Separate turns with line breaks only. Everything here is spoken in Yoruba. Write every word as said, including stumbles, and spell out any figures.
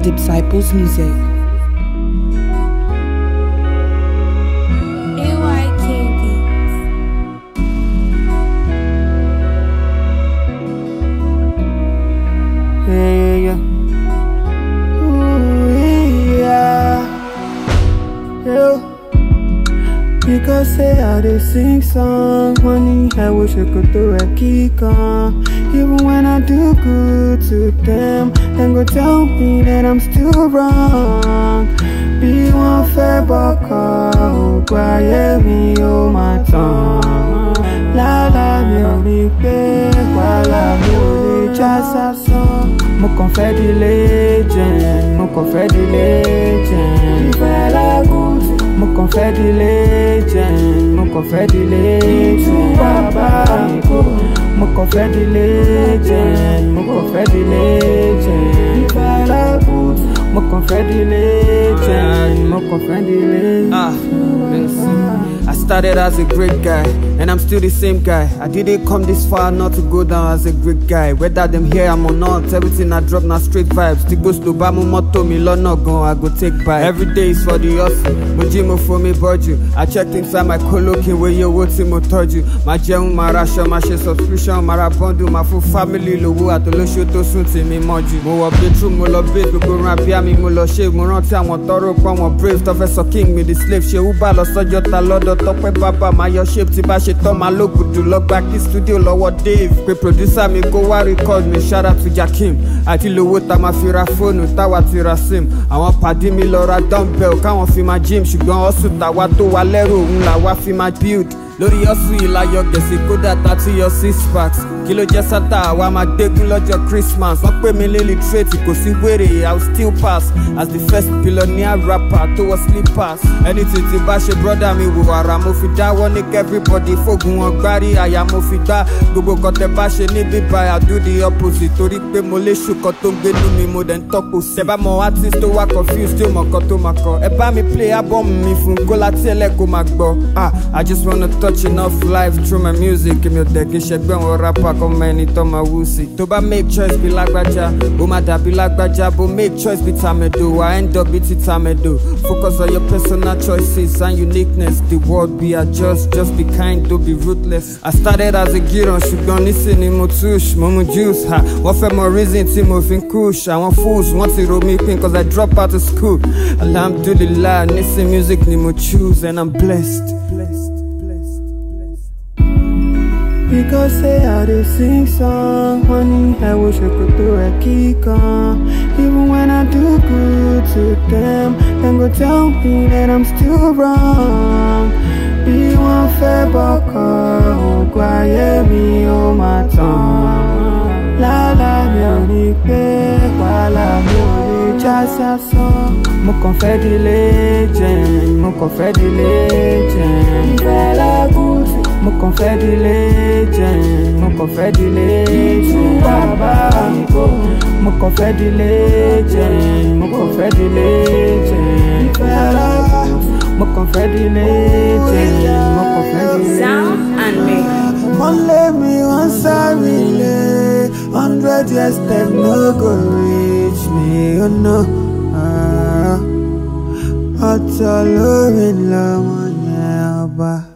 Disciples Music.
Yeah, yeah, ooh, yeah, yeah. Because say I dey sing song, honey, I wish I could do a kick on. Even when I do good to them, then go tell me that I'm still wrong. Be one fair baka, oh, quiet me, oh my tongue. La la mi ò ní pé, wàhálà mi ò lè já sásán. Mo kàn fẹ́ di legend, mo kàn fẹ́ di legend. Ìfẹ́ lágùn tí mo kàn fẹ́ di legend, mo kàn fẹ́ di legend. Bàbá mi kò, mo kàn fẹ́ di legend, mo kàn fẹ́ di legend. Ìfẹ́ lágùn tí mo kàn fẹ́ di legend, mo kàn fẹ́ di legend.
Ah, listen. I started as a great guy, and I'm still the same guy. I didn't come this far not to go down as a great guy. Whether them here I'm or not, everything I drop now straight vibes. Still go slow, but my motto me lona gon I go take by. Every day is for the hustle. Mojimo for me budget. I checked inside my coloking where you what mo told you. My gem, my ration, my share subscription, my bundle, my full family logo at the low show to soon to me moji. Mo update true, mo love base, we go rap ya me mo lo shave, mo run time, mo thorough, mo brave, professor king me the slave, she uba lo sojota lodo. Tọ́pẹ́ bàbá máa yọ shape tí bá ṣe tán máa lókùdù lọ́gbà kí studio lọ́wọ́ Dave pé producer mi kó wá record mi shout out to Jakim àti lówó tá máa fi ra fóònù táwa ti ra sim àwọn pàdé mi lọ ra dumbbell káwọn fi máa gym ṣùgbọ́n hustle tàwa tó wà lẹ́rù òun làwa fi máa build lórí hustle ìlàyọ̀ gẹ̀ẹ́sì kódà tàti yọ six packs kí ló jẹ́ sátà àwa máa dégún lọ́jọ́ Christmas wọ́n pè mí lélẹ̀ trade kò sí wèrè I will still pass as the first billionaire rapper tó wọ slippers anything tí bá ṣe brother mi wò ara mo fi dáwọ́ ní everybody fógun wọn gbárí àyà mo fi gbá gbogbo kan tẹ bá ṣe níbí báyà do the opposite torí pé mo lè ṣùkọ́ tó ń gbénú mi mo dẹ̀ ń tọ́pọ̀ sí. ẹ bá mọ artist tó wá confused tó mọ̀ kan tó máa kọ ẹ bá mi play album mi fún kólá tí ẹlẹ́kọ̀ọ́ máa gbọ́ ah I just wanna touch enough life through my music èmi ò tẹ̀ kí n ṣẹgbẹ́ wọn rapper kọ́ mọ ẹni tó máa wú sí. tó bá make choice bí lágbájá ó máa dàbí lágbájá bó make choice bí tàmẹ̀dò I end up bí ti tàmẹ̀dò focus on your personal choices and uniqueness the world be adjust just be kind don't be ruthless. I started as a giran ṣùgbọ́n nísìnyí mo tush mo mu juice ha wọ́n fẹ́ mọ reason tí mo fi ń kush àwọn fools wọ́n ti ro mi pin cause I drop out of school alhamdulillah nísìnyí music ni mo choose and I'm blessed. blessed.
Because say I dey sing song, honey, I wish I could do a kick on. Even when I do good to them, then go tell me that I'm still wrong. Be one fair baka, oh, quiet me, oh my tongue. La la mi ò ní pé, wàhálà mi ò lè já sásán. Mo kàn fẹ́ di legend, mo kàn fẹ́ di legend. Ìfẹ́ lágùn tí mo kàn fẹ́ di legend, mo kàn fẹ́ di legend. Bàbá mi kò, mo kàn fẹ́ di legend, mo kàn fẹ́ di legend. Ìfẹ́ lágùn tí mo kàn fẹ́ di legend, mo kàn fẹ́ di legend.
Sound and me.
Wọ́n lé mi wọ́n sáré lé, hundred years step no go reach me, oh no. Ọ̀tọ̀ lórí lọ́mọ yẹn ọba.